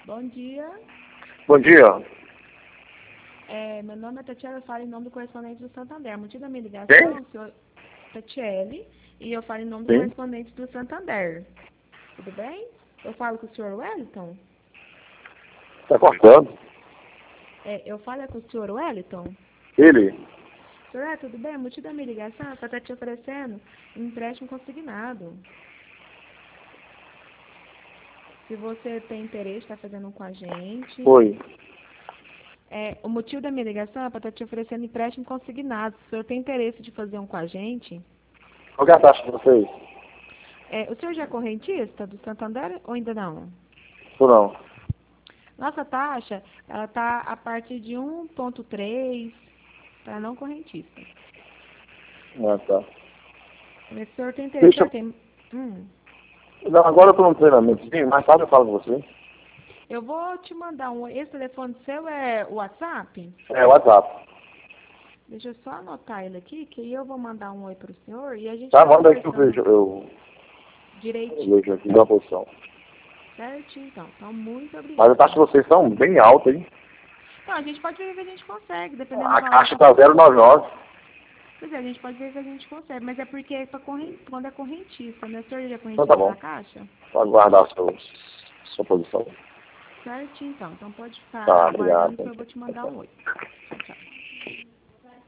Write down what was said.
Bom dia. Bom dia. Meu nome é Tatiele, eu falo em nome do correspondente do Santander. O motivo da minha ligação, Quem? o senhor Tatiele, e eu falo em nome do Sim. correspondente do Santander. Tudo bem? Eu falo com o senhor Wellington? Tá cortando? Eu falo com o senhor Wellington? Ele? Senhor, tudo bem? O motivo da minha ligação é para estar te oferecendo um empréstimo consignado. Se você tem interesse, está fazendo um com a gente. Oi. O motivo da minha ligação é para estar te oferecendo empréstimo consignado. Se o senhor tem interesse de fazer um com a gente, Qual que é a taxa de vocês? o senhor já é correntista do Santander ou ainda não? Ou não? Nossa taxa, ela está a partir de 1,3 para não correntista. Ah, tá. Mas se o senhor tem interesse, Deixa o senhor tem... Não, agora eu tô no treinamento. Sim, mais tarde eu falo com você. Eu vou te mandar esse telefone seu é o WhatsApp? É, WhatsApp. Deixa eu só anotar ele aqui, que aí eu vou mandar um oi para o senhor e a gente Tá, vai manda aí que eu conversando vejo. Eu direitinho. vejo aqui na posição. Certinho, então. Então, muito Mas obrigada. a taxa de vocês são bem alta, hein? Não, a gente pode ver o que a gente consegue, dependendo A do valor. caixa tá 0,99. Pois é, a gente pode ver o que a gente consegue, mas é porque é quando é correntista, né? O senhor já é Então tá correntista bom. da Caixa? Pode guardar sua posição. Certinho, então. Então pode ficar Tá, aguardando que obrigado. eu vou te mandar um oi.